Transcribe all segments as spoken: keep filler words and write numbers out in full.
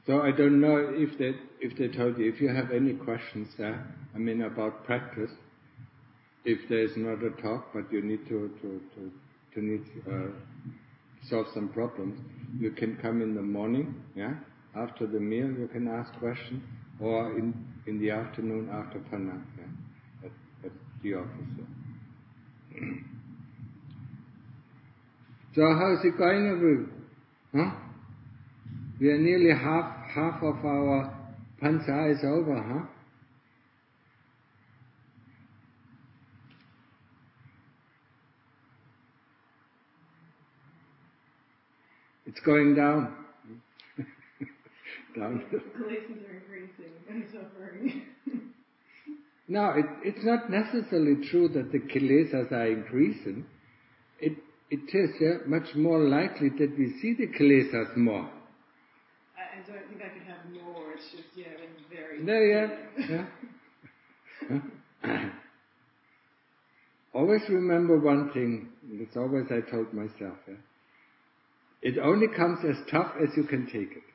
So I don't know if they if they told you. If you have any questions there, I mean about practice. If there is not a talk, but you need to to to, to need uh, solve some problems, you can come in the morning. Yeah, after the meal, you can ask questions, or in in the afternoon after Pana. Yeah, at, at the office. Yeah. So how is it going, Abu? Huh? We are nearly half half of our pancha is over, huh? It's going down. Down. The kilesas are increasing and suffering. No, it, it's not necessarily true that the kilesas are increasing. It it is yeah, much more likely that we see the kilesas more. I, I don't think I could have more. It's just yeah, it's very. No, yeah. yeah. Huh? Always remember one thing. It's always I told myself. Yeah? It only comes as tough as you can take it.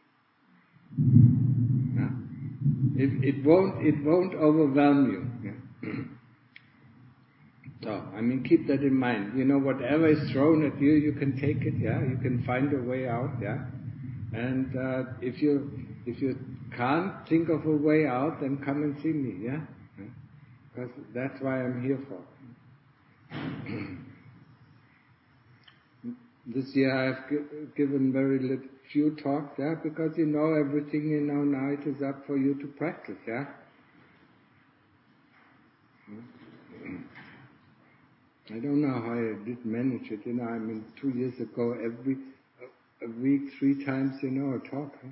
Yeah? It, it won't. It won't overwhelm you. Yeah? So, I mean, keep that in mind. You know, whatever is thrown at you, you can take it. Yeah, you can find a way out. Yeah, and uh, if you if you can't think of a way out, then come and see me. Yeah, because that's why I'm here for. This year I've g- given very little, few talks, yeah, because you know everything you know now it is up for you to practice, yeah. I don't know how I did manage it, you know, I mean, two years ago, every a, a week, three times, you know, a talk, huh?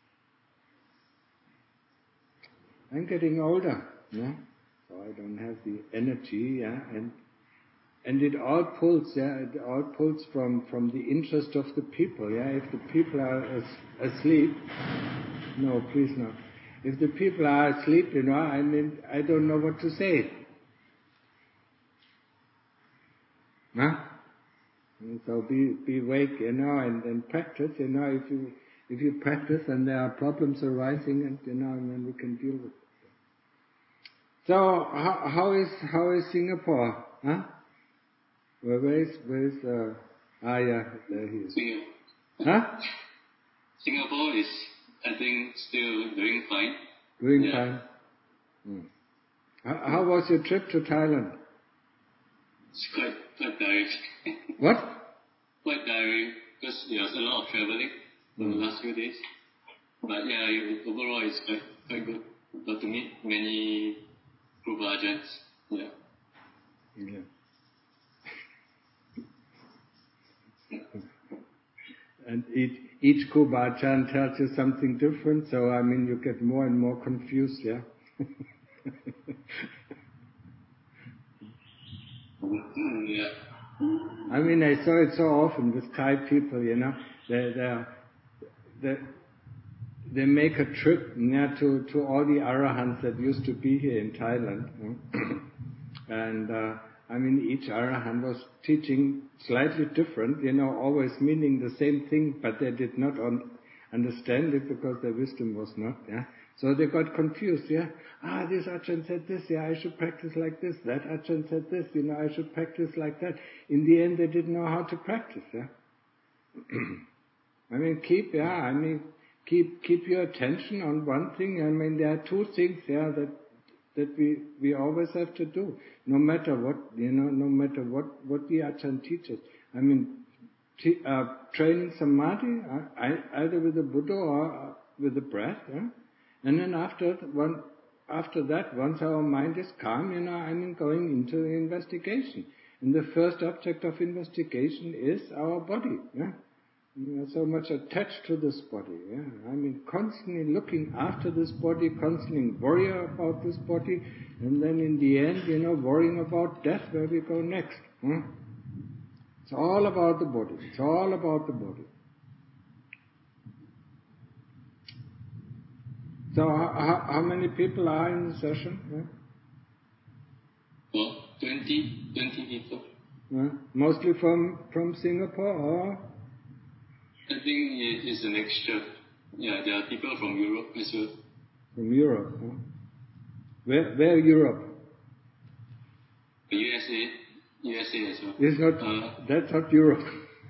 I'm getting older, yeah, so I don't have the energy, yeah, and And it all pulls, yeah, it all pulls from, from the interest of the people, yeah. If the people are as, asleep, no, please not. If the people are asleep, you know, I mean, I don't know what to say. Huh? And so be be awake, you know, and, and practice, you know. If you if you practice and there are problems arising, and you know, and then we can deal with it. So how how is how is Singapore? Huh? Well, where is, where is, uh, ah, yeah, there he is. Singapore. Huh? Singapore is, I think, still doing fine. Doing yeah. fine. Hmm. How, how was your trip to Thailand? It's quite, quite tiring. What? Quite tiring, because there was a lot of traveling for mm. the last few days. But yeah, overall it's quite, quite good. Got to meet many Guru Ajahns. Yeah. Yeah. And each, each Kuba Achan tells you something different, so I mean you get more and more confused, yeah? yeah. I mean, I saw it so often with Thai people, you know, they they they, they make a trip yeah, to, to all the Arahants that used to be here in Thailand. and uh, I mean, each Arahant was teaching slightly different, you know, always meaning the same thing, but they did not un- understand it because their wisdom was not, yeah. So they got confused, yeah. Ah, this Ajahn said this, yeah, I should practice like this. That Ajahn said this, you know, I should practice like that. In the end, they didn't know how to practice, yeah. I mean, keep, yeah, I mean, keep keep your attention on one thing. I mean, there are two things, yeah, that that we we always have to do, no matter what, you know, no matter what what the Ajahn teaches. I mean, t- uh, training samadhi, uh, either with the Buddha or uh, with the breath, yeah. And then after one, after that, once our mind is calm, you know, I mean, going into the investigation. And the first object of investigation is our body, yeah. We are so much attached to this body, yeah. I mean, constantly looking after this body, constantly worrying about this body, and then in the end, you know, worrying about death, where we go next. Hmm? It's all about the body. It's all about the body. So, how, how many people are in the session? Yeah? Well, twenty, twenty people. Yeah? Mostly from, from Singapore, or? I think it's a mixture. yeah, there are people from Europe as well. From Europe, huh? Where, where Europe? The U S A, U S A as well. It's not, uh, that's not Europe.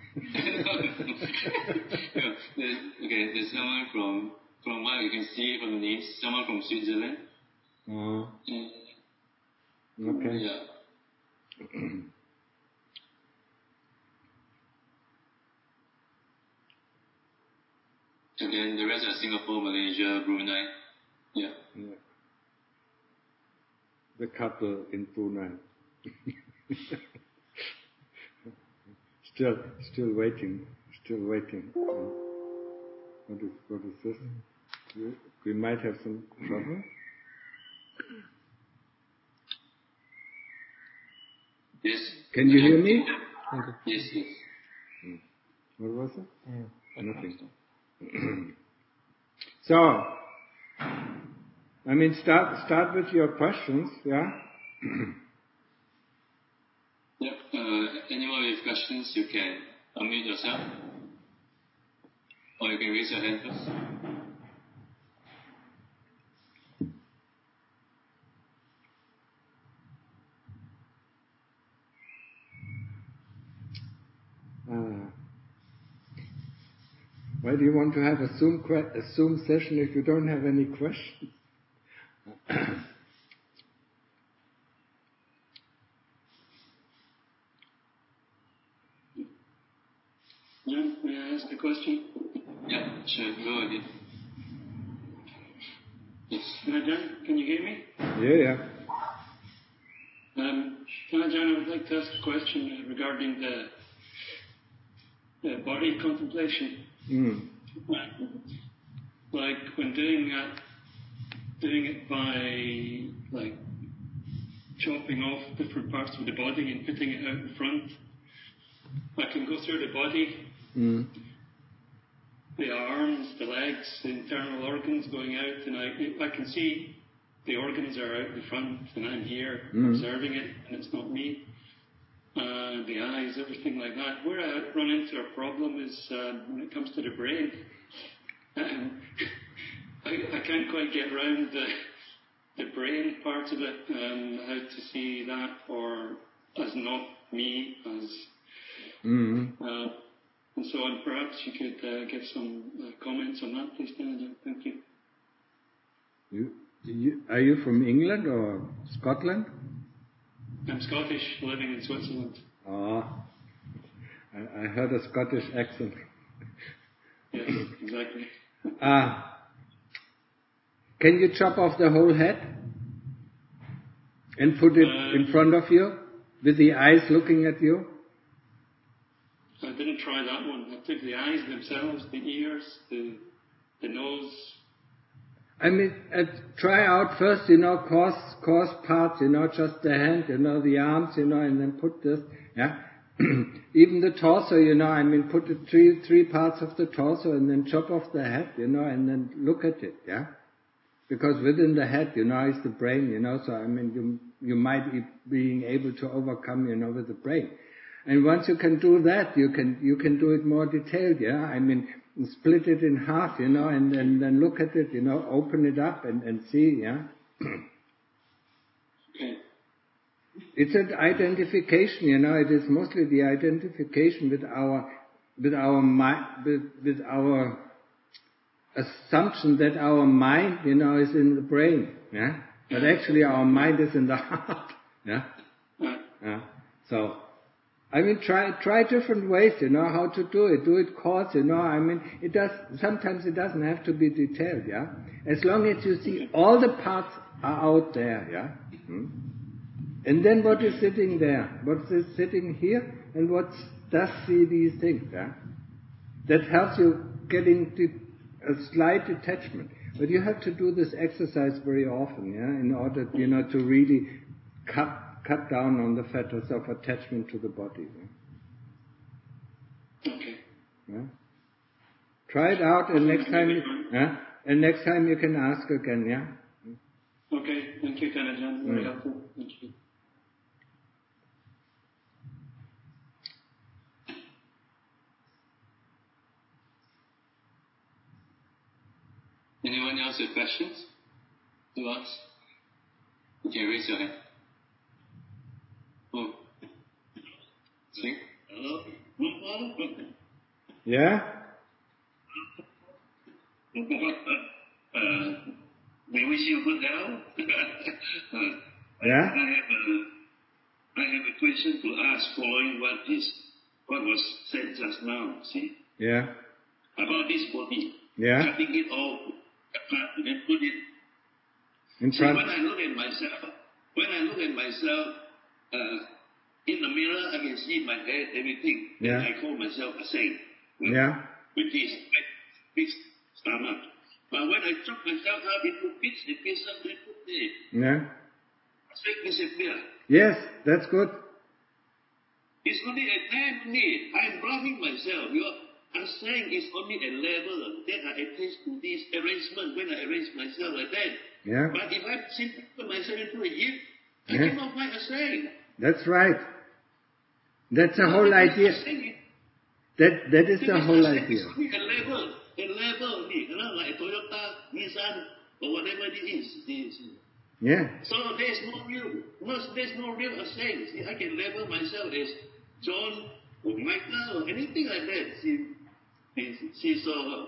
yeah, there's, okay, there's someone from, from what you can see from the names, someone from Switzerland. Oh. Mm. Okay. Yeah. And then the rest are Singapore, Malaysia, Brunei. Yeah. Yeah. The couple in Brunei. still, still waiting. Still waiting. What is, what is this? We, we might have some trouble. Yes. Can you hear me? Yes, yes. What was it? Yeah. Nothing. So, I mean, start start with your questions, yeah? Yep. Uh, anyone with questions, you can unmute yourself. Or you can raise your hand first. Uh, why do you want to have a Zoom, que- a Zoom session if you don't have any questions? John, may I ask a question? Yeah, sure. Go ahead. Yes. John, can you hear me? Yeah, yeah. Um, John, I would like to ask a question regarding the, the body contemplation. Mm. Like when doing that, doing it by like chopping off different parts of the body and putting it out in front. I can go through the body, Mm. the arms, the legs, the internal organs going out, and I, I can see the organs are out in front, and I'm here Mm. observing it, and it's not me. Uh, the eyes, everything like that. Where I run into a problem is uh, when it comes to the brain. Um, I, I can't quite get around the the brain part of it, and how to see that or as not me, as Mm. uh, and so on. Perhaps you could uh, give some uh, comments on that, please, Canada. Thank you. You, you. Are you from England or Scotland? I'm Scottish, living in Switzerland. Oh, I, I heard a Scottish accent. Yes, exactly. Uh, can you chop off the whole head and put it Uh, in front of you with the eyes looking at you? I didn't try that one. I took the eyes themselves, the ears, the the nose. I mean, uh, try out first, you know, coarse, coarse parts, you know, just the hand, you know, the arms, you know, and then put this, yeah. Even the torso, you know, I mean, put the three, three parts of the torso and then chop off the head, you know, and then look at it, yeah. Because within the head, you know, is the brain, you know, so I mean, you, you might be being able to overcome, you know, with the brain. And once you can do that, you can, you can do it more detailed, yeah. I mean, split it in half, you know, and, and then look at it, you know, open it up and, and see, yeah. Okay. It's an identification, you know, it is mostly the identification with our, with our mind, with, with our assumption that our mind, you know, is in the brain, yeah. But actually our mind is in the heart, yeah. Yeah. So, I mean, try try different ways, you know, how to do it. Do it coarse, you know. I mean, it does. Sometimes it doesn't have to be detailed, yeah. As long as you see all the parts are out there, yeah. Hmm? And then what is sitting there? What is sitting here? And what does see these things, yeah? That helps you getting to a slight detachment. But you have to do this exercise very often, yeah, in order, you know, to really cut cut down on the fetters of attachment to the body. Yeah? Okay. Yeah? Try it out, and next time, you, yeah, and next time you can ask again. Yeah. Okay. Thank you, Kanajan. Very Mm. helpful. Thank you. Anyone else with questions to ask? You can raise your hand. Oh. Sing. Hello? Yeah? Uh, we wish you good health. uh, Yeah? I have a, I have a question to ask following what is what was said just now, see? Yeah? About this body. Yeah? Cutting it off and put it. In See, front. when I look at myself, when I look at myself, uh, in the mirror, I can see my head, everything. Yeah. And I call myself a saint. Yeah? With this big stomach. But when I chop myself up into bits and pieces, I put there. Yeah? Straight disappear. Yes, that's good. It's only a time only. I'm blaming myself. You know, I'm saying it's only a level that I attach to this arrangement when I arrange myself like that. Yeah? But if I simply put myself into a heap, I Yeah. cannot find a saying. That's right. That's the whole idea. That, that is the whole idea. It's only a level. A level only. You know, like Toyota, Nissan, or whatever it is. It is. Yeah? So there's no real, no, there's no real saying. See, I can label myself as John or Michael or anything like that. See, see, see so.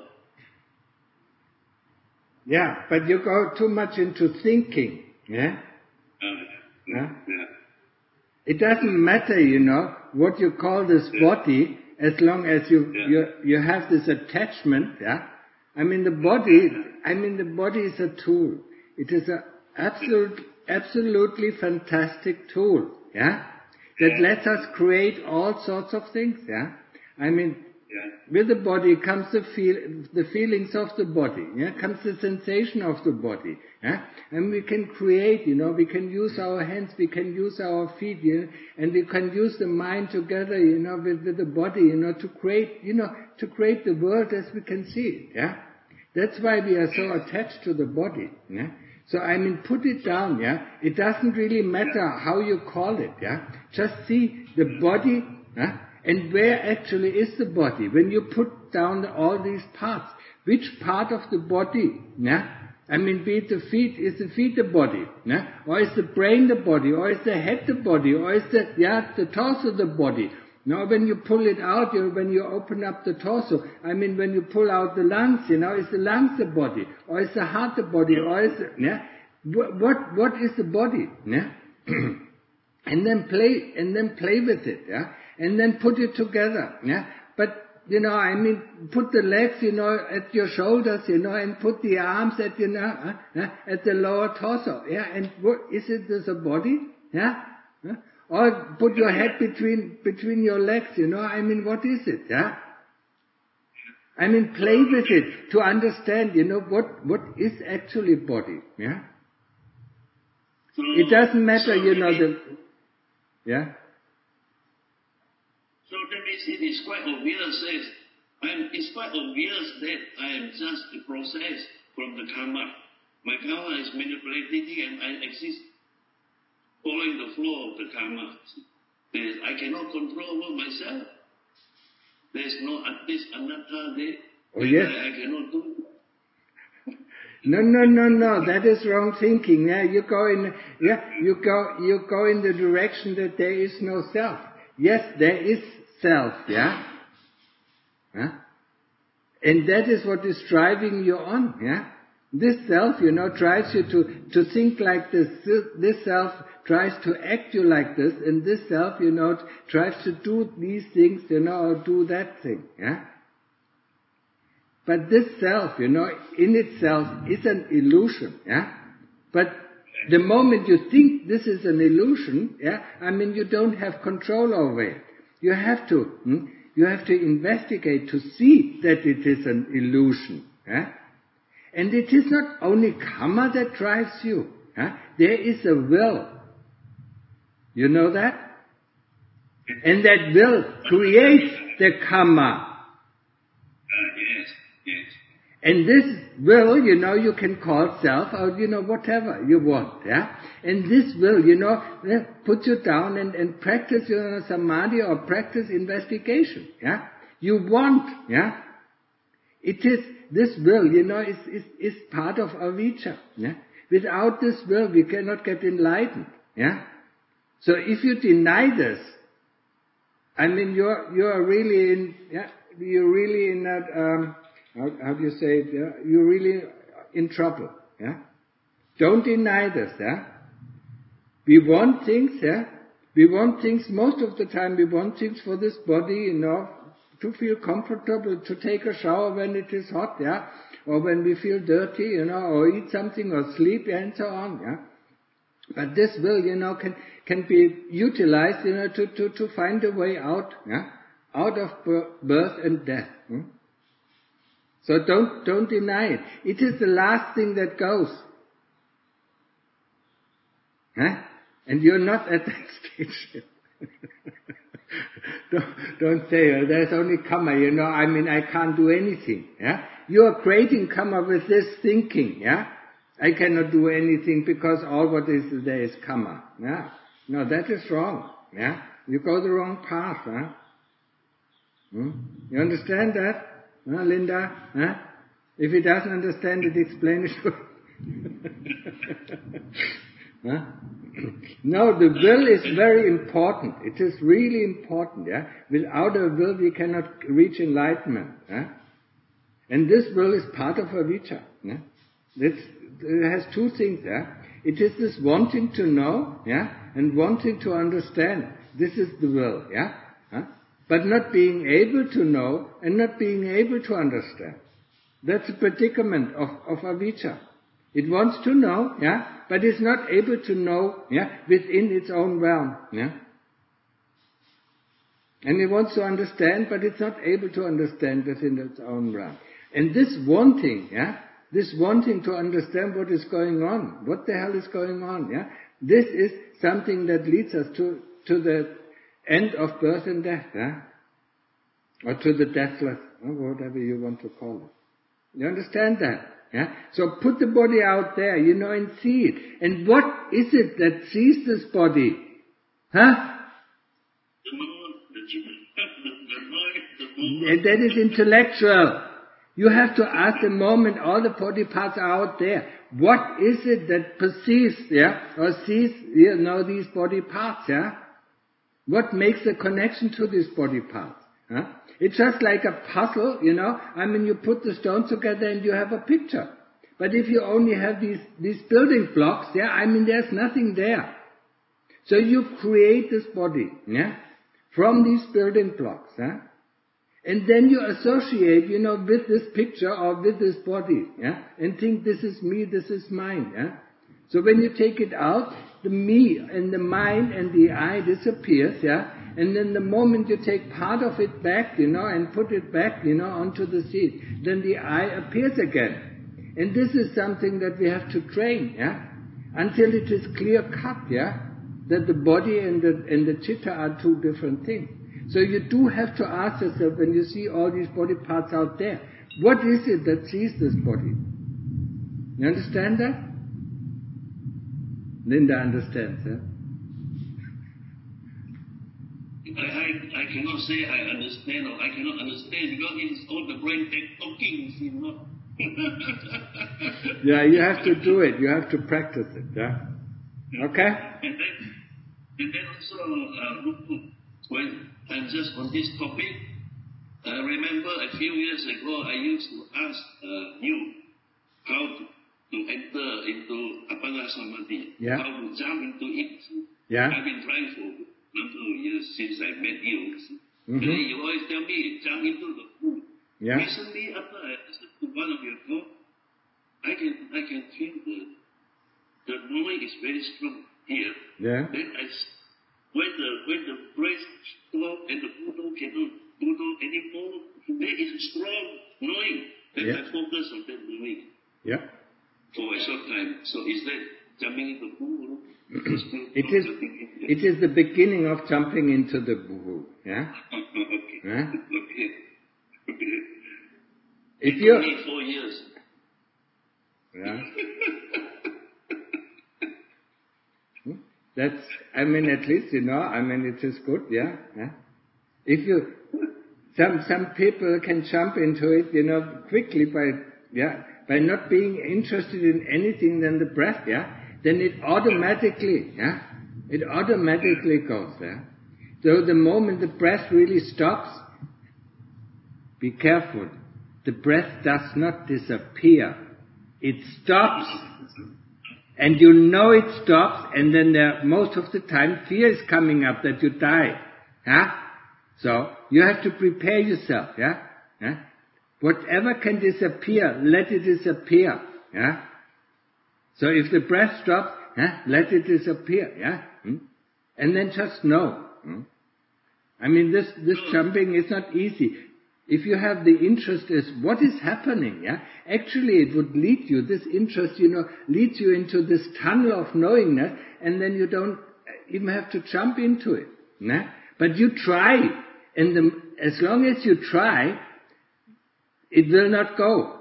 Yeah, but you go too much into thinking. Yeah? Uh, Yeah? yeah. It doesn't matter, you know, what you call this body, as long as you, Yeah. you, you have this attachment, yeah? I mean, the body, I mean, the body is a tool. It is a absolute, absolutely fantastic tool, yeah? That lets us create all sorts of things, yeah? I mean, Yeah. with the body comes the feel, the feelings of the body, yeah, comes the sensation of the body, yeah, and we can create, you know, we can use our hands, we can use our feet, you know, and we can use the mind together, you know, with, with the body, you know, to create, you know, to create the world as we can see it, yeah. That's why we are so attached to the body, yeah. So I mean, put it down, yeah. It doesn't really matter how you call it, yeah. Just see the body, yeah. And where actually is the body? When you put down all these parts, which part of the body, yeah? I mean, be it the feet, is the feet the body, yeah? Or is the brain the body? Or is the head the body? Or is the, yeah, the torso the body? Now, when you pull it out, you, when you open up the torso, I mean, when you pull out the lungs, you know, is the lungs the body? Or is the heart the body? Or is the, yeah? What, what, what is the body, yeah? And then play, and then play with it, yeah? And then put it together, yeah? But, you know, I mean, put the legs, you know, at your shoulders, you know, and put the arms at, you know, uh, uh, at the lower torso, yeah? And what, is it this a body, yeah? Huh? Or put your head between, between your legs, you know, I mean, what is it, yeah? I mean, play with it to understand, you know, what, what is actually body, yeah? So, It doesn't matter, so you know, it- the, yeah? So that means it is quite obvious that I'm, it's quite obvious that I am just a process from the karma. My karma is manipulating and I exist following the flow of the karma. There's, I cannot control over myself. There's no at least anatta there. Oh, yes. I, I cannot do. No, no, no, no, that is wrong thinking. Yeah, you go in, yeah, you go, you go in the direction that there is no self. Yes, there is self, yeah? Yeah? And that is what is driving you on, yeah? This self, you know, drives you to, to think like this. This, this self tries to act you like this, and this self, you know, tries to do these things, you know, or do that thing, yeah? But this self, you know, in itself is an illusion, yeah? But the moment you think this is an illusion, yeah, I mean, you don't have control over it. You have to, hmm, you have to investigate to see that it is an illusion, yeah? And it is not only karma that drives you, yeah? There is a will. You know that? And that will creates the karma. Uh, yes, yes. And this will, you know, you can call self or, you know, whatever you want, yeah? And this will, you know, put you down and, and practice, you know, samadhi or practice investigation, yeah? You want, yeah? It is, this will, you know, is, is, is part of avijja. Yeah? Without this will, we cannot get enlightened. Yeah? So if you deny this, I mean, you're, you're really in, yeah, you're really in that, um, how, how do you say it, yeah? You're really in trouble. Yeah? Don't deny this, yeah? We want things, yeah? We want things, most of the time we want things for this body, you know, to feel comfortable, to take a shower when it is hot, yeah? Or when we feel dirty, you know, or eat something or sleep, yeah, and so on, yeah? But this will, you know, can, can be utilized, you know, to, to, to find a way out, yeah? Out of birth and death. Hmm? So don't, don't deny it. It is the last thing that goes. Huh? And you're not at that stage. don't, don't say, oh, there's only karma, you know, I mean, I can't do anything, yeah? You are creating karma with this thinking, yeah? I cannot do anything because all what is there is karma, yeah? No, that is wrong, yeah? You go the wrong path, huh? Hmm? You understand that, huh, Linda? Huh? If he doesn't understand it, explain it to him. Huh? No, the will is very important. It is really important, yeah? Without a will, we cannot reach enlightenment, yeah? And this will is part of avijja, yeah? It's, it has two things, yeah? It is this wanting to know, yeah? And wanting to understand. This is the will, yeah? Huh? But not being able to know and not being able to understand. That's a predicament of, of avijja. It wants to know, yeah, but it's not able to know, yeah, within its own realm, yeah. And it wants to understand, but it's not able to understand within its own realm. And this wanting, yeah, this wanting to understand what is going on, what the hell is going on, yeah, this is something that leads us to, to the end of birth and death, yeah, or to the deathless, or whatever you want to call it. You understand that? Yeah? So put the body out there, you know, and see it. And what is it that sees this body? Huh? And that is intellectual. You have to ask the moment all the body parts are out there. What is it that perceives, yeah, or sees, you know, these body parts, yeah? What makes the connection to these body parts? Huh? It's just like a puzzle, you know. I mean, you put the stones together and you have a picture. But if you only have these, these building blocks, yeah, I mean, there's nothing there. So you create this body, yeah, from these building blocks, yeah. And then you associate, you know, with this picture or with this body, yeah, and think this is me, this is mine, yeah. So when you take it out, the me and the mind and the I disappears, yeah. And then the moment you take part of it back, you know, and put it back, you know, onto the seat, then the I appears again. And this is something that we have to train, yeah, until it is clear cut, yeah, that the body and the, and the chitta are two different things. So you do have to ask yourself when you see all these body parts out there, what is it that sees this body? You understand that? Linda understands, yeah? I, I, I cannot say I understand or I cannot understand because it is all the brain talking, you know. Yeah, you have to do it. You have to practice it, yeah? Okay? And then, and then also, uh, when I'm just on this topic, I remember a few years ago I used to ask uh, you how to, to enter into Appanga Samadhi, yeah. how to jump into it. Yeah. I've been trying for a number of years since I met you. Mm-hmm. And then you always tell me, jump into the pool. Yeah. Recently, after I listened to one of your talk, I can I can feel the the noise is very strong here. Yeah. Then I, when the when the breath stop and the Buddha cannot Buddha anymore, there is a strong noise. Then yeah. I focus on that noise. Yeah. For a short time. So is that jumping into the pool? It is. It is the beginning of jumping into the buhu. Yeah. Okay. Yeah? Okay. Okay. If it you. took me four years. Yeah. That's, I mean, at least, you know, I mean, it is good, yeah, yeah. If you, some some people can jump into it, you know, quickly by yeah by not being interested in anything than the breath, yeah. Then it automatically, yeah, it automatically goes there. Yeah? So the moment the breath really stops, be careful. The breath does not disappear. It stops. And you know it stops, and then there, most of the time fear is coming up that you die. Yeah? So you have to prepare yourself. Yeah? Yeah? Whatever can disappear, let it disappear. Yeah? So if the breath stops, yeah, let it disappear. Yeah? Hmm? And then just know. Hmm? I mean, this, this jumping is not easy. If you have the interest is what is happening, yeah, actually it would lead you, this interest, you know, leads you into this tunnel of knowingness, and then you don't even have to jump into it. Yeah? But you try, and the, as long as you try, it will not go.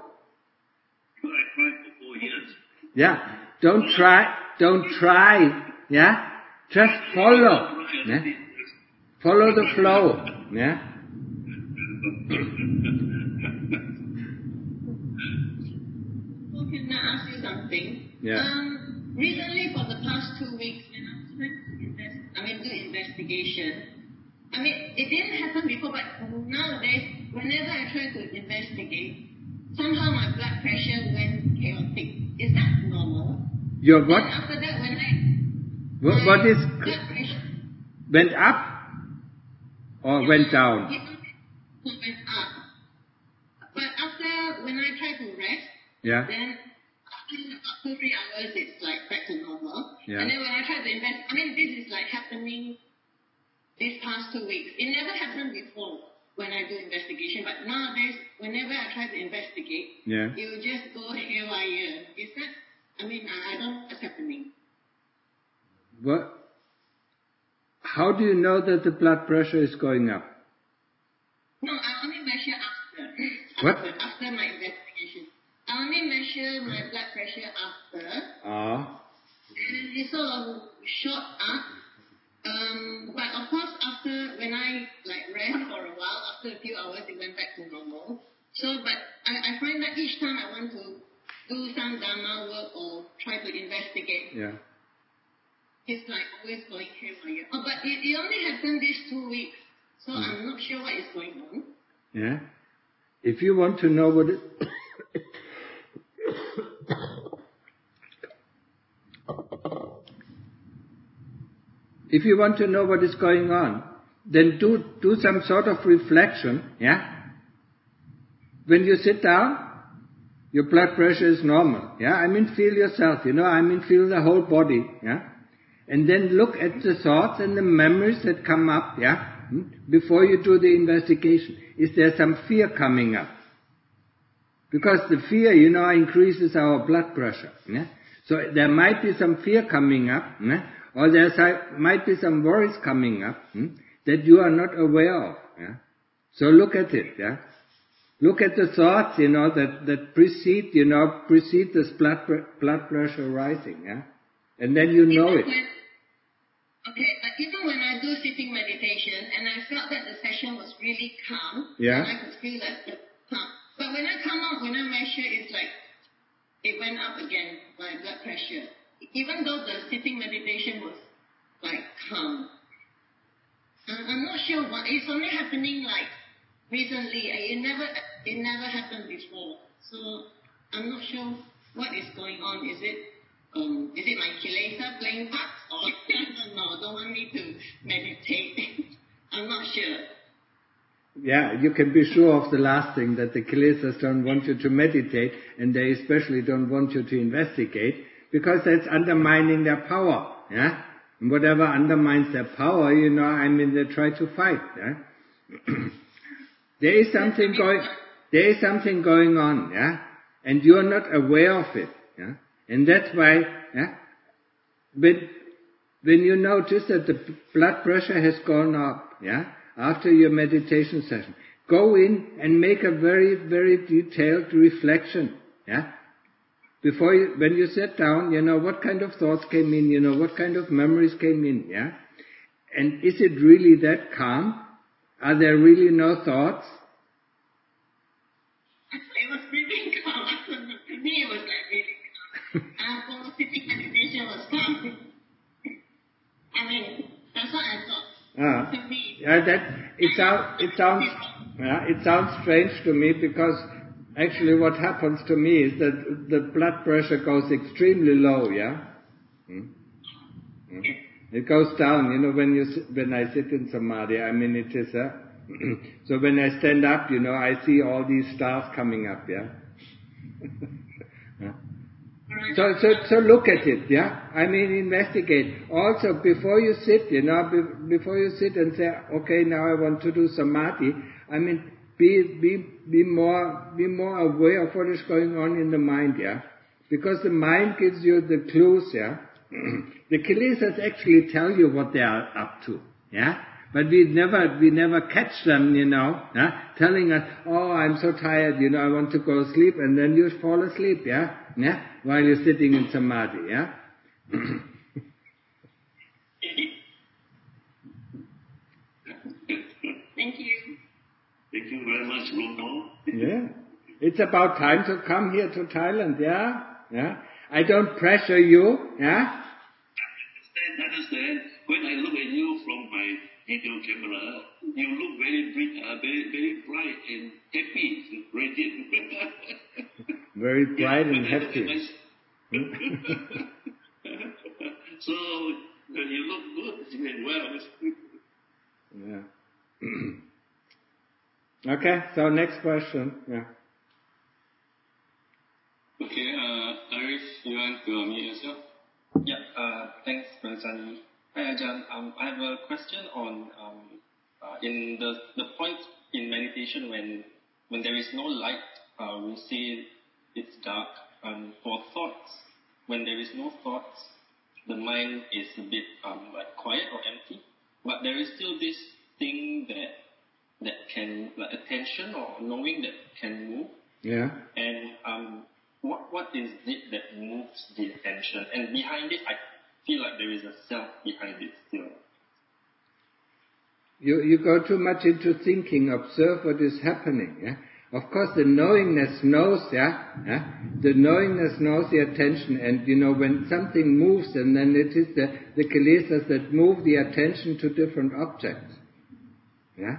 Yeah, don't try, don't try, yeah, just follow, yeah, follow the flow, yeah. Well, can I ask you something? Yeah. Um, recently, for the past two weeks, when I was trying to invest, I mean, do investigation. I mean, it didn't happen before, but nowadays, whenever I try to investigate, somehow my blood pressure went chaotic. Is that normal? Your what? And after that, when I What, what is blood pressure went up or yeah, went down? It went up. But after, when I try to rest, Yeah. then after about two, three hours, it's like back to normal. Yeah. And then when I try to invest, I mean, this is like happening these past two weeks. It never happened before when I do investigation, but nowadays, whenever I try to investigate, Yeah. it will just go haywire. Is that, I mean, I, I don't know what's happening. What? How do you know that the blood pressure is going up? No, I only measure after. What? After, after my investigation. I only measure my blood pressure after. Ah. And it sort of shot up. Um, but of course, after, when I like rest for a while, after a few hours, it went back to normal. So, but I, I find that each time I want to do some Dharma work or try to investigate, Yeah. it's like always going haywire. Oh, but it, it only happened these two weeks. So mm. I'm not sure what is going on. Yeah. If you want to know what it if you want to know what is going on, then do do some sort of reflection. Yeah. When you sit down, your blood pressure is normal. Yeah. I mean, feel yourself. You know, I mean, feel the whole body. Yeah. And then look at the thoughts and the memories that come up. Yeah. Before you do the investigation, is there some fear coming up? Because the fear, you know, increases our blood pressure. Yeah? So there might be some fear coming up, yeah? Or there might be some worries coming up hmm? that you are not aware of. Yeah? So look at it. Yeah? Look at the thoughts, you know, that, that precede, you know, precede this blood blood pressure rising. Yeah? And then you know it. Okay, but even when I do sitting meditation and I felt that the session was really calm, yeah. and I could feel that the calm. But when I come out, when I measure, it's like it went up again, my blood pressure. Even though the sitting meditation was like calm. I'm not sure what, it's only happening like recently. It never, it never happened before. So I'm not sure what is going on. Is it Um, is it my kilesa playing parts? Or no, don't want me to meditate. I'm not sure. Yeah, you can be sure of the last thing, that the kilesas don't want you to meditate, and they especially don't want you to investigate, because that's undermining their power. Yeah, and whatever undermines their power, you know, I mean, they try to fight. Yeah, there is something going. There is something going on. Yeah, and you are not aware of it. Yeah. And that's why, yeah, when, when you notice that the blood pressure has gone up, yeah, after your meditation session, go in and make a very, very detailed reflection, yeah. Before you, when you sit down, you know, what kind of thoughts came in, you know, what kind of memories came in, yeah. And is it really that calm? Are there really no thoughts? It was really calm. To me, it was like really calm. And for sitting meditation was calm. I mean, that's what I thought. Ah. To me. Yeah, that, it, sound, it sounds, yeah, it sounds strange to me because actually what happens to me is that the blood pressure goes extremely low, yeah? Hmm? Hmm? It goes down, you know, when you when I sit in samadhi. I mean, it is a. So when I stand up, you know, I see all these stars coming up, yeah. Yeah. So so so look at it, yeah. I mean, investigate. Also, before you sit, you know, be, before you sit and say, okay, now I want to do samadhi. I mean, be be be more be more aware of what is going on in the mind, yeah. Because the mind gives you the clues, yeah. The kilesas actually tell you what they are up to, yeah? But we never, we never catch them, you know, yeah? Telling us, oh, I'm so tired, you know, I want to go sleep, and then you fall asleep, yeah? Yeah? While you're sitting in samadhi, yeah? Thank you. Thank you very much, Bruno. Yeah. It's about time to come here to Thailand, yeah? Yeah? I don't pressure you, yeah? Understand, understand. When I look at you from my video camera, you look very bright, uh, very, very bright and happy, radiant. Very bright and happy. So uh, you look good and well. Yeah. Okay, so next question. Yeah. Okay, uh, Arif, you want to unmute yourself? Yeah, uh, thanks, Brother. Hi, Ajahn. Um, I have a question on um, uh, in the the point in meditation when when there is no light, uh, we see it's dark. Um, for thoughts, when there is no thoughts, the mind is a bit um, like quiet or empty, but there is still this thing that that can like attention or knowing that can move. Yeah. And um, what what is it that moves the attention? And behind it, I feel like there is a self behind it still. You you go too much into thinking. Observe what is happening. Yeah. Of course, the knowingness knows. Yeah. Yeah. The knowingness knows the attention, and you know when something moves, and then it is the the kilesas that move the attention to different objects. Yeah.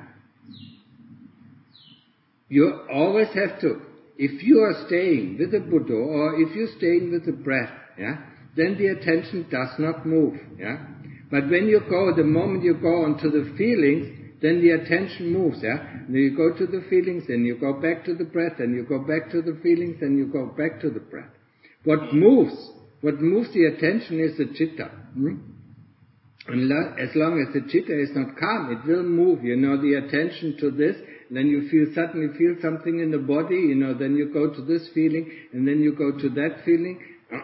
You always have to. If you are staying with the Buddha, or if you're staying with the breath, yeah, then the attention does not move, yeah. But when you go, the moment you go onto the feelings, then the attention moves, yeah. Then you go to the feelings, then you go back to the breath, and you go back to the feelings, and you go back to the breath. What moves, what moves the attention is the citta. Hmm? And as long as the citta is not calm, it will move, you know, the attention to this. Then you feel suddenly feel something in the body, you know, then you go to this feeling, and then you go to that feeling.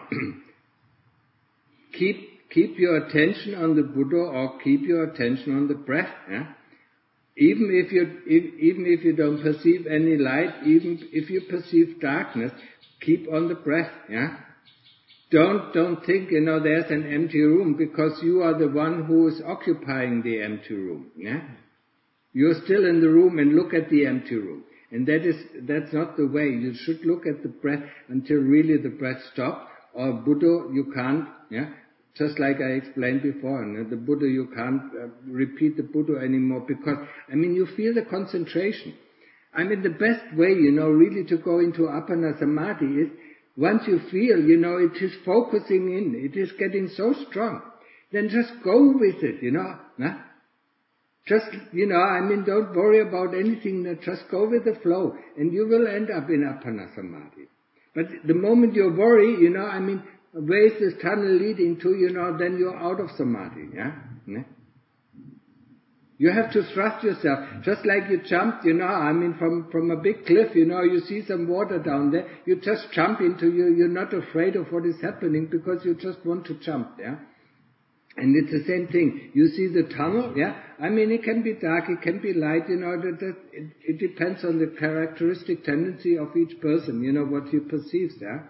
keep keep your attention on the Buddha, or keep your attention on the breath. Yeah? Even if you if, even if you don't perceive any light, even if you perceive darkness, keep on the breath. Yeah. Don't don't think, you know, there's an empty room, because you are the one who is occupying the empty room. Yeah. You're still in the room and look at the empty room. And that is, that's not the way. You should look at the breath until really the breath stops. Or Buddha, you can't, yeah. Just like I explained before, you know, the Buddha, you can't uh, repeat the Buddha anymore, because, I mean, you feel the concentration. I mean, the best way, you know, really to go into Appana Samadhi is, once you feel, you know, it is focusing in, it is getting so strong, then just go with it, you know, huh? Just, you know, I mean, don't worry about anything, just go with the flow, and you will end up in Appana Samadhi. But the moment you worry, you know, I mean, where is this tunnel leading to, you know, then you're out of Samadhi, yeah? yeah? You have to trust yourself, just like you jumped, you know, I mean, from, from a big cliff, you know, you see some water down there, you just jump into, you, you're not afraid of what is happening, because you just want to jump, yeah? And it's the same thing. You see the tunnel, yeah? I mean, it can be dark, it can be light, you know, that, that it, it depends on the characteristic tendency of each person, you know, what he perceives, yeah?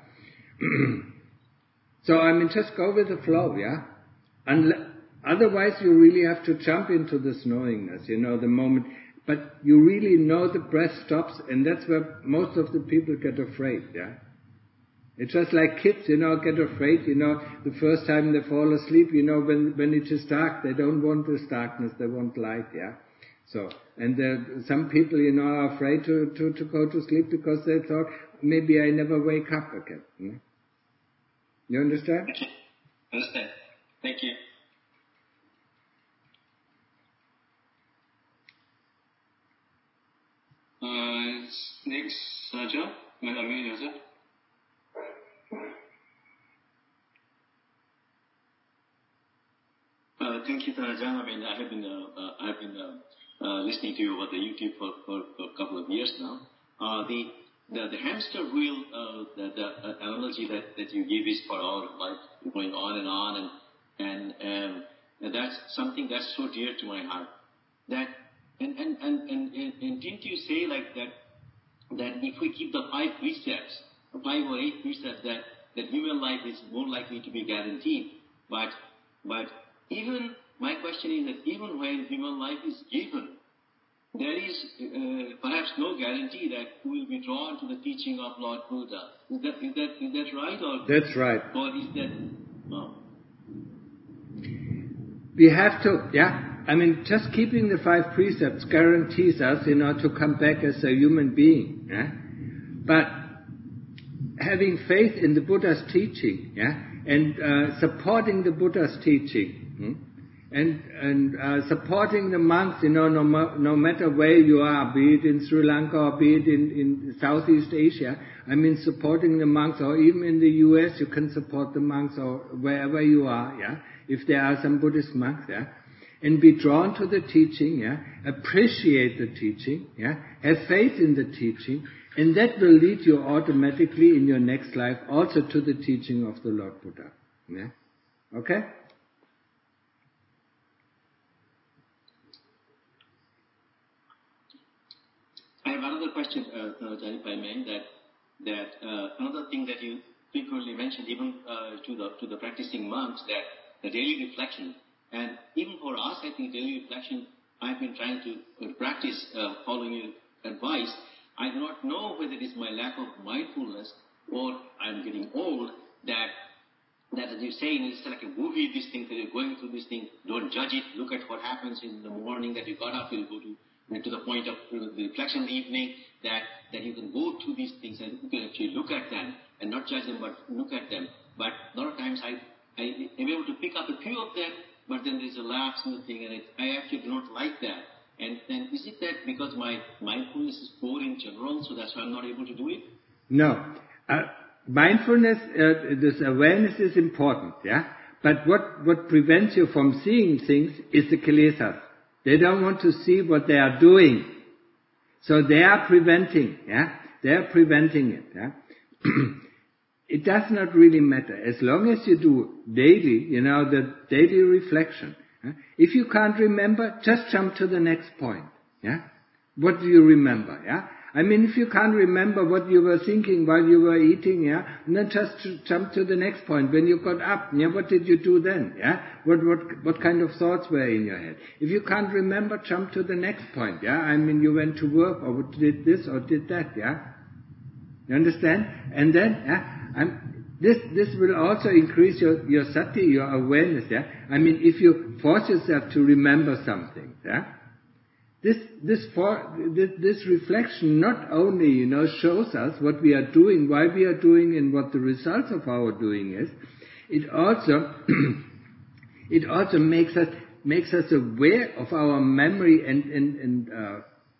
So, I mean, just go with the flow, yeah? Unle- otherwise, you really have to jump into this knowingness, you know, the moment, but you really know the breath stops, and that's where most of the people get afraid, yeah. It's just like kids, you know, get afraid, you know, the first time they fall asleep, you know, when when it is dark, they don't want this darkness, they want light, yeah. So, and uh, some people, you know, are afraid to, to, to go to sleep because they thought, maybe I never wake up again. Hmm? You understand? Okay. Understand. Thank you. Uh, next, Saja, may I mean yourself? Uh, thank you, Tarajan. I mean, I have been, uh, uh, I've been uh, uh, listening to you over the YouTube for, for, for a couple of years now. Uh, the, the the hamster wheel, uh, the, the uh, analogy that, that you give is for our life, going on and on, and and, um, and that's something that's so dear to my heart. That and and, and, and, and and didn't you say like that that if we keep the five precepts, five or eight precepts, that that human life is more likely to be guaranteed, but but even, my question is that even when human life is given, there is uh, perhaps no guarantee that we will be drawn to the teaching of Lord Buddha. Is that, is that, is that right? Or, That's right. Or is that... Oh. We have to, yeah. I mean, just keeping the five precepts guarantees us, you know, to come back as a human being. Yeah? But having faith in the Buddha's teaching, yeah, and uh, supporting the Buddha's teaching, hmm? and and uh, supporting the monks, you know, no, no matter where you are, be it in Sri Lanka or be it in, in Southeast Asia, I mean, supporting the monks, or even in the U S, you can support the monks, or wherever you are, yeah, if there are some Buddhist monks, yeah, and be drawn to the teaching, yeah, appreciate the teaching, yeah, have faith in the teaching, and that will lead you automatically in your next life also to the teaching of the Lord Buddha. Yeah? Okay? I have another question, uh, uh, if I may, that that uh, another thing that you frequently mentioned, even uh, to the to the practicing monks, that the daily reflection, and even for us, I think daily reflection, I've been trying to uh, practice uh, following your advice. I do not know whether it is my lack of mindfulness or I'm getting old, that, that as you say, it's like a movie, this thing, that you're going through this thing, don't judge it, look at what happens in the morning that you got up, you'll go to, to the point of the reflection in the evening, that, that you can go through these things and you can actually look at them, and not judge them, but look at them. But a lot of times I, I am able to pick up a few of them, but then there's a lapse in the thing, and it, I actually do not like that. And then is it that because my mindfulness is poor in general, so that's why I'm not able to do it? No. Uh, mindfulness, uh, this awareness is important, yeah? But what, what prevents you from seeing things is the kilesas. They don't want to see what they are doing. So they are preventing, yeah? They are preventing it, yeah? It does not really matter. As long as you do daily, you know, the daily reflection. Yeah? If you can't remember, just jump to the next point. Yeah? What do you remember? Yeah? I mean, if you can't remember what you were thinking while you were eating, yeah, then just jump to the next point. When you got up, yeah, what did you do then? Yeah? What what what kind of thoughts were in your head? If you can't remember, jump to the next point. Yeah? I mean, you went to work or did this or did that. Yeah? You understand? And then, yeah. I'm, this this will also increase your, your sati, your awareness, yeah. I mean, if you force yourself to remember something, yeah. This this for this, this reflection not only, you know, shows us what we are doing, why we are doing, and what the results of our doing is. It also it also makes us makes us aware of our memory and and and uh,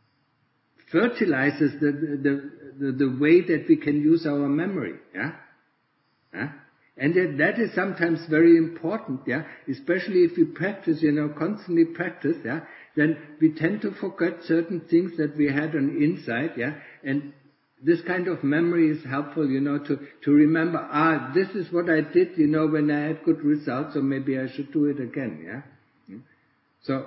fertilizes the the The, the way that we can use our memory, yeah, yeah? And that, that is sometimes very important, yeah, especially if we practice, you know, constantly practice, yeah, then we tend to forget certain things that we had on the inside, yeah, and this kind of memory is helpful, you know, to, to remember, ah, this is what I did, you know, when I had good results, so maybe I should do it again, yeah. So,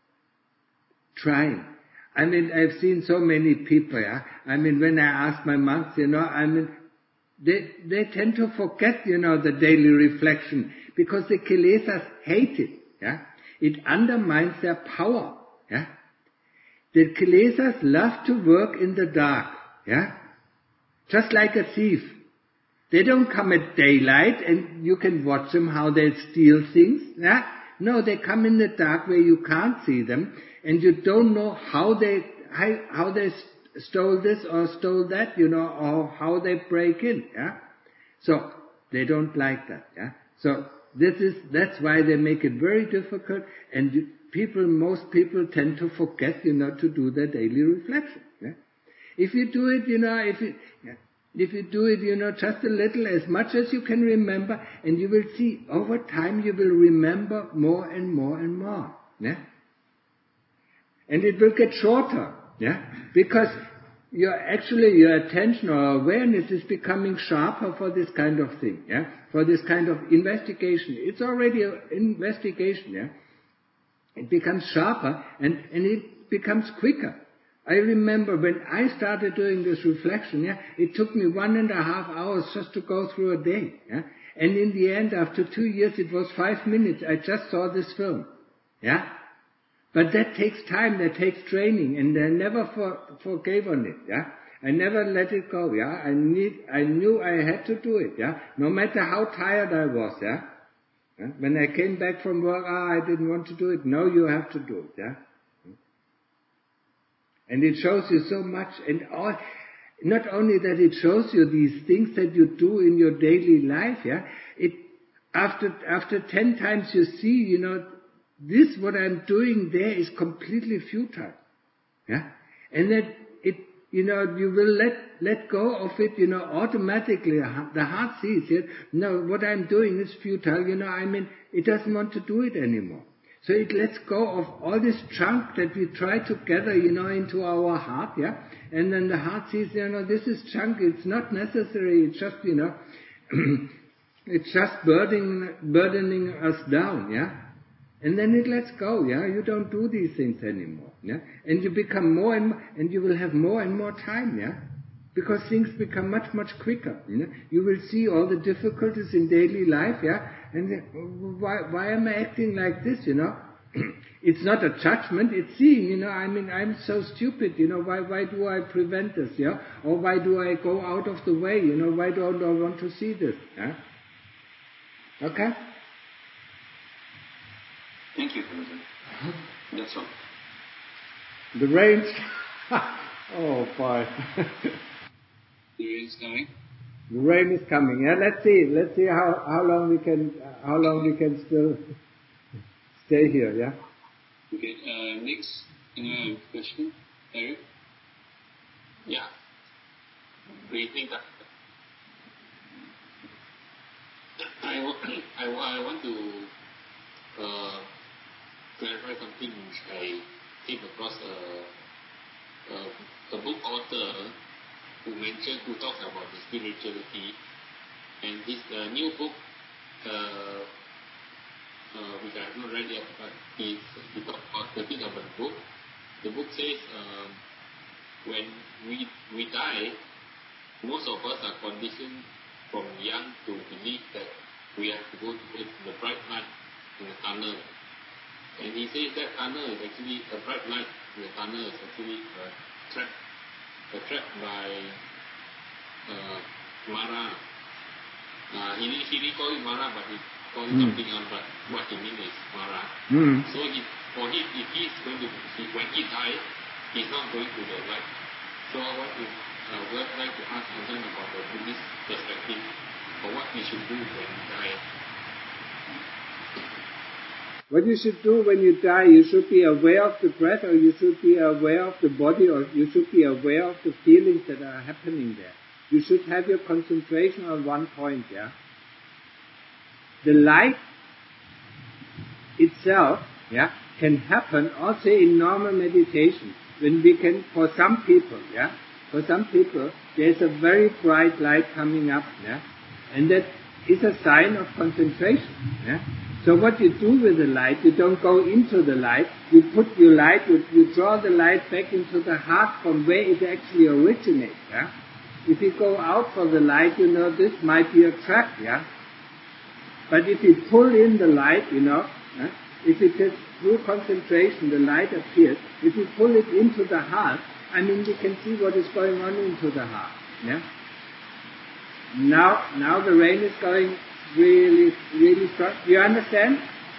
trying. I mean, I've seen so many people, yeah. I mean, when I ask my monks, you know, I mean, they, they tend to forget, you know, the daily reflection, because the kilesas hate it, yeah. It undermines their power, yeah. the kilesas love to work in the dark, yeah? Just like a thief. They don't come at daylight and you can watch them how they steal things, yeah? No, they come in the dark where you can't see them and you don't know how they, how, how they stole this or stole that, you know, or how they break in, yeah? So, they don't like that, yeah? So, this is, that's why they make it very difficult, and people, most people tend to forget, you know, to do their daily reflection, yeah? If you do it, you know, if you, if you do it, you know, just a little, as much as you can remember, and you will see, over time you will remember more and more and more, yeah? And it will get shorter, yeah? Because your, actually your attention or awareness is becoming sharper for this kind of thing, yeah? For this kind of investigation. It's already an investigation, yeah? It becomes sharper and, and it becomes quicker. I remember when I started doing this reflection, yeah, it took me one and a half hours just to go through a day, yeah? And in the end, after two years, it was five minutes. I just saw this film, yeah? But that takes time, that takes training, and I never for, forgave on it, yeah? I never let it go, yeah? I need, I knew I had to do it, yeah? No matter how tired I was, yeah? yeah? When I came back from work, ah, I didn't want to do it. No, you have to do it, yeah? And it shows you so much, and all, not only that it shows you these things that you do in your daily life, yeah? It, after, after ten times you see, you know, this, what I'm doing there is completely futile. Yeah? And that it, you know, you will let, let go of it, you know, automatically. The heart sees it. No, what I'm doing is futile, you know, I mean, it doesn't want to do it anymore. So it lets go of all this junk that we try to gather, you know, into our heart, yeah? And then the heart sees, you know, this is junk, it's not necessary, it's just, you know, it's just burdening, burdening us down, yeah? And then it lets go, yeah? You don't do these things anymore, yeah? And you become more and more, and you will have more and more time, yeah? Because things become much, much quicker, you know? You will see all the difficulties in daily life, yeah? And why, why am I acting like this, you know? It's not a judgment, it's seeing, you know, I mean, I'm so stupid, you know, why, why do I prevent this, yeah? Or why do I go out of the way, you know, why don't I want to see this, yeah? Okay? Thank you, Brother. That's all. The rain's... oh, boy. The rain's coming. The rain is coming. Yeah, let's see. Let's see how, how long we can how long we can still stay here. Yeah. Okay. Uh, next, another question, Eric. Yeah. Do you think that I, I, I want to uh, clarify something which I came across a, a, a book author who mentioned, who talks about the spirituality, and this uh, new book, uh, uh, which I have not read yet, but he, he talked about the thing about the book. The book says, um, when we we die, most of us are conditioned from young to believe that we have to go to the bright light in the tunnel. And he says that tunnel is actually, a bright light in the tunnel is actually a trap, a trap by uh, Mara. Uh, he he didn't call it Mara, but he called it mm. something else, but what he means is Mara. Mm. So he, for him, if he's going to, he, when he dies, he's not going to the light. So I want to, uh, would like to ask concern about the Buddhist perspective, or what we should do when we die. What you should do when you die, you should be aware of the breath, or you should be aware of the body, or you should be aware of the feelings that are happening there. You should have your concentration on one point, yeah? The light itself, yeah, can happen also in normal meditation. When we can, for some people, yeah, for some people, there's a very bright light coming up, yeah, and that is a sign of concentration, yeah. So what you do with the light, you don't go into the light, you put your light, you, you draw the light back into the heart from where it actually originates, yeah. If you go out for the light, you know, this might be a trap, yeah. But if you pull in the light, you know, yeah, if it is through concentration, the light appears, if you pull it into the heart, I mean, we can see what is going on into the heart. Yeah? Now, now the rain is going really, really strong. Do you understand?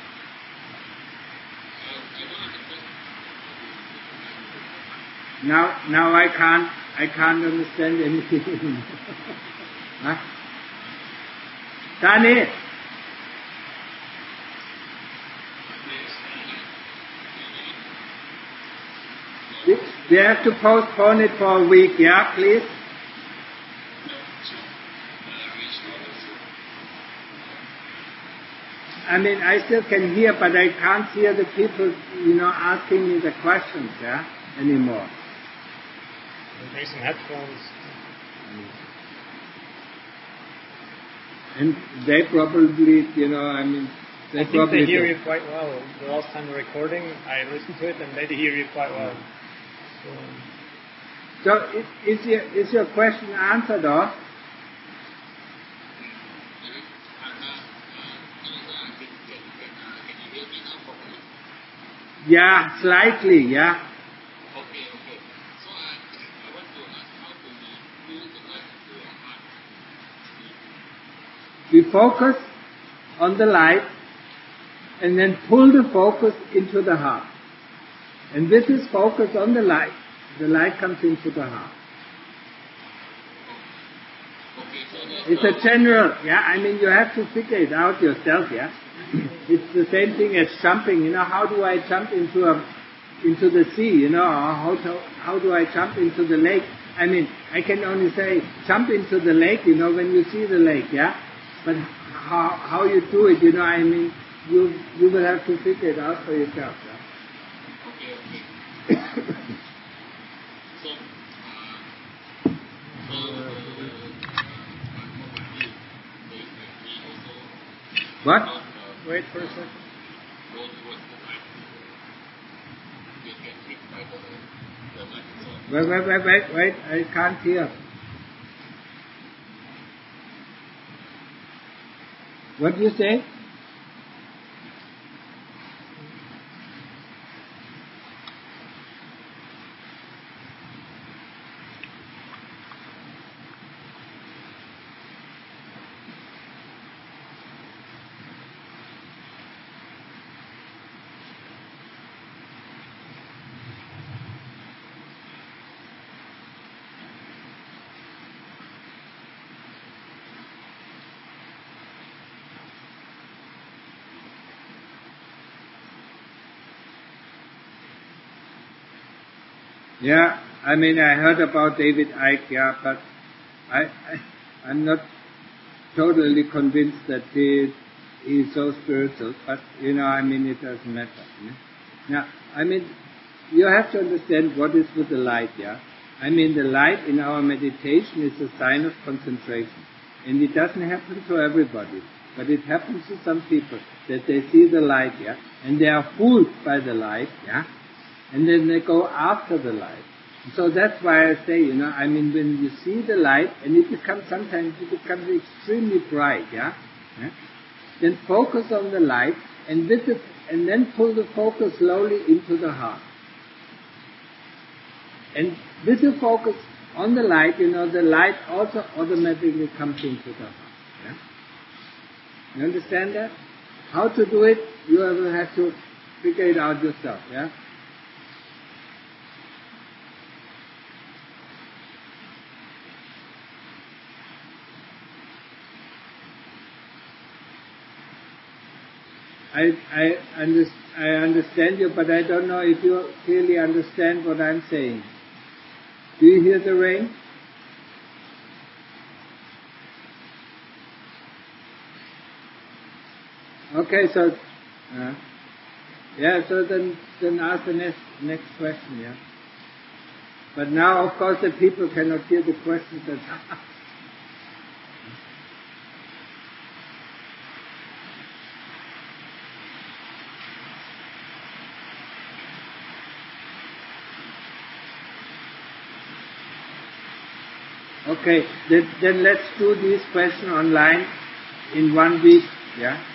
Now, now I can't, I can't understand anything anymore. Huh? Danny? We, we have to postpone it for a week, yeah, please? I mean, I still can hear, but I can't hear the people, you know, asking me the questions, yeah, anymore. Maybe some headphones. And they probably, you know, I mean, they I think probably they hear do. you quite well. The last time the recording, I listened to it, and they hear you quite well. So, So, is, is, your, is your question answered, or? Yeah, slightly, yeah. Okay, okay. So I, I want to ask how to pull the light into your heart. We focus on the light and then pull the focus into the heart. And with this focus on the light, the light comes into the heart. Okay, so It's a general, yeah, I mean, you have to figure it out yourself, yeah. It's the same thing as jumping, you know, how do I jump into a, into the sea, you know, or how, to, how do I jump into the lake? I mean, I can only say, jump into the lake, you know, when you see the lake, yeah? But how, how you do it, you know, I mean, you, you will have to figure it out for yourself, yeah? okay, okay. So, uh, so, uh, What? wait for a second. go towards the light. You get hit by the, the light itself. Wait, wait, wait, wait, wait, I can't hear. What do you say? Yeah, I mean, I heard about David Icke, yeah, but I, I, I'm not totally convinced that he, he is so spiritual, but, you know, I mean, it doesn't matter. Yeah? Now, I mean, you have to understand what is with the light, yeah? I mean, the light in our meditation is a sign of concentration. And it doesn't happen to everybody, but it happens to some people, that they see the light, yeah? And they are fooled by the light, yeah? And then they go after the light. So that's why I say, you know, I mean, when you see the light, and it becomes, sometimes it becomes extremely bright, yeah? yeah? Then focus on the light, and with it, and then pull the focus slowly into the heart. And with the focus on the light, you know, the light also automatically comes into the heart. Yeah? You understand that? How to do it, you will have to figure it out yourself, yeah? I, I, under, I understand you, but I don't know if you clearly understand what I'm saying. Do you hear the rain? Okay, so, uh, yeah, so then, then ask the next, next question, yeah. But now, of course, the people cannot hear the questions that Okay, then, then let's do this question online in one week, yeah?